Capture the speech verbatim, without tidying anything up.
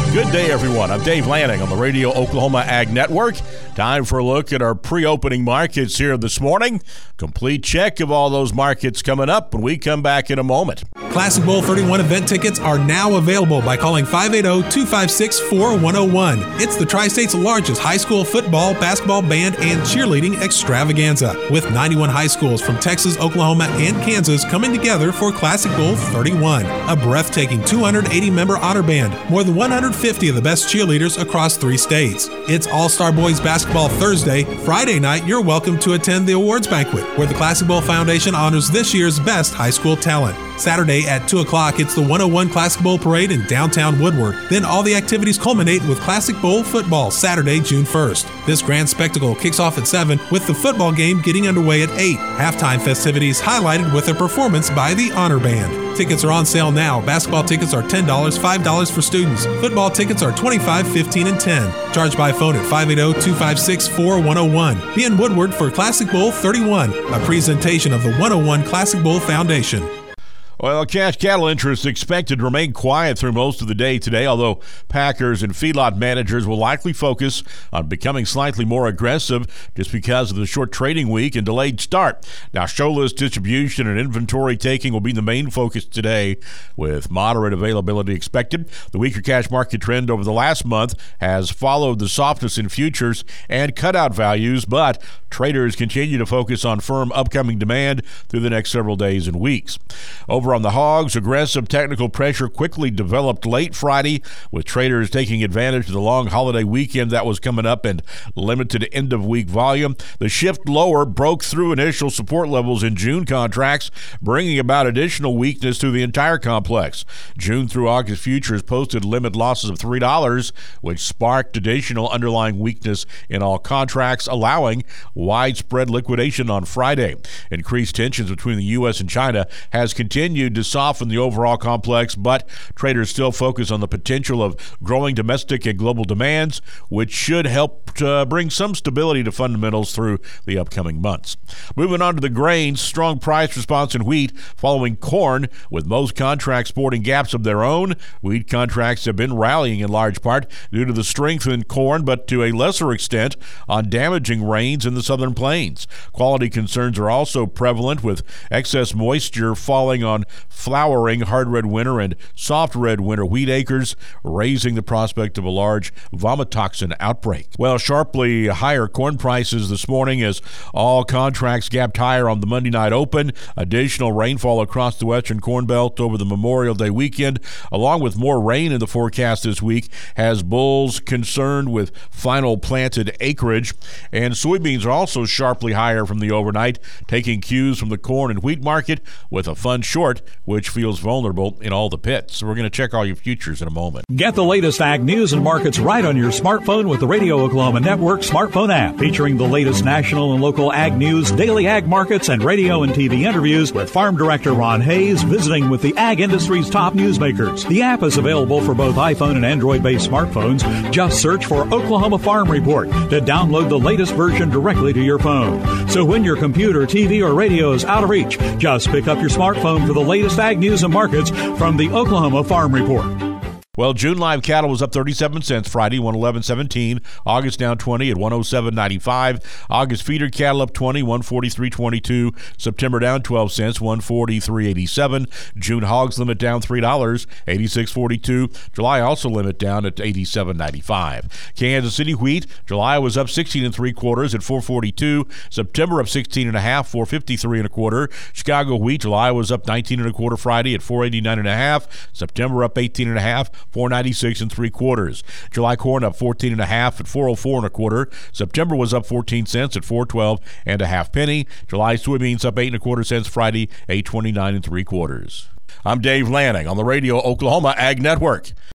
Good day, everyone. I'm Dave Lanning on the Radio Oklahoma Ag Network. Time for a look at our pre-opening markets here this morning. Complete check of all those markets coming up when we come back in a moment. Classic Bowl thirty-one event tickets are now available by calling five eight zero, two five six, four one zero one. It's the Tri-State's largest high school football, basketball, band, and cheerleading extravaganza, with ninety-one high schools from Texas, Oklahoma, and Kansas coming together for Classic Bowl thirty-one, a breathtaking two hundred eighty member honor band, more than one hundred fifty of the best cheerleaders across three states. It's All-Star Boys Basketball Thursday. Friday night, you're welcome to attend the awards banquet, where the Classic Bowl Foundation honors this year's best high school talent. Saturday at two o'clock, it's the one oh one Classic Bowl Parade in downtown Woodward. Then all the activities culminate with Classic Bowl football Saturday, June first. This grand spectacle kicks off at seven, with the football game getting underway at eight. Halftime festivities highlighted with a performance by the Honor Band. Tickets are on sale now. Basketball tickets are ten dollars, five dollars for students. Football tickets are twenty-five dollars, fifteen dollars, and ten dollars. Charge by phone at five eight zero, two five six, four one zero one. Be in Woodward for Classic Bowl thirty-one, a presentation of the one oh one Classic Bowl Foundation. Well, cash cattle interest expected to remain quiet through most of the day today, although packers and feedlot managers will likely focus on becoming slightly more aggressive just because of the short trading week and delayed start. Now, show list distribution and inventory taking will be the main focus today, with moderate availability expected. The weaker cash market trend over the last month has followed the softness in futures and cutout values, but traders continue to focus on firm upcoming demand through the next several days and weeks. Over on the hogs, aggressive technical pressure quickly developed late Friday, with traders taking advantage of the long holiday weekend that was coming up and limited end-of-week volume. The shift lower broke through initial support levels in June contracts, bringing about additional weakness to the entire complex. June through August futures posted limit losses of three dollars, which sparked additional underlying weakness in all contracts, allowing widespread liquidation on Friday. Increased tensions between the U S and China has continued to soften the overall complex, but traders still focus on the potential of growing domestic and global demands, which should help uh, bring some stability to fundamentals through the upcoming months. Moving on to the grains, strong price response in wheat following corn, with most contracts sporting gaps of their own. Wheat contracts have been rallying in large part due to the strength in corn, but to a lesser extent on damaging rains in the southern plains. Quality concerns are also prevalent, with excess moisture falling on flowering hard red winter and soft red winter wheat acres, raising the prospect of a large vomitoxin outbreak. Well, sharply higher corn prices this morning as all contracts gapped higher on the Monday night open. Additional rainfall across the western corn belt over the Memorial Day weekend, along with more rain in the forecast this week, has bulls concerned with final planted acreage. And soybeans are also sharply higher from the overnight, taking cues from the corn and wheat market, with a fund short which feels vulnerable in all the pits. So we're going to check all your futures in a moment. Get the latest ag news and markets right on your smartphone with the Radio Oklahoma Network smartphone app, featuring the latest national and local ag news, daily ag markets, and radio and T V interviews with Farm Director Ron Hayes, visiting with the ag industry's top newsmakers. The app is available for both iPhone and Android-based smartphones. Just search for Oklahoma Farm Report to download the latest version directly to your phone. So when your computer, T V, or radio is out of reach, just pick up your smartphone for the latest ag news and markets from the Oklahoma Farm Report. Well, June live cattle was up thirty-seven cents Friday, one eleven seventeen. August down twenty at one oh seven ninety-five. August feeder cattle up twenty, one forty-three twenty-two. September down twelve cents, one forty-three eighty-seven. June hogs limit down three dollars, eighty-six forty-two. July also limit down at eighty-seven ninety-five. Kansas City wheat, July was up sixteen and three quarters at four forty-two. September up sixteen and a half, four fifty-three and a quarter. Chicago wheat, July was up nineteen and a quarter Friday at four eighty-nine and a half. September up eighteen and a half, four ninety-six and three quarters. July corn up fourteen and a half at four oh four and a quarter. September was up fourteen cents at four twelve and a half penny. July soybeans up eight and a quarter cents Friday, eight twenty-nine and three quarters. I'm Dave Lanning on the Radio Oklahoma Ag Network.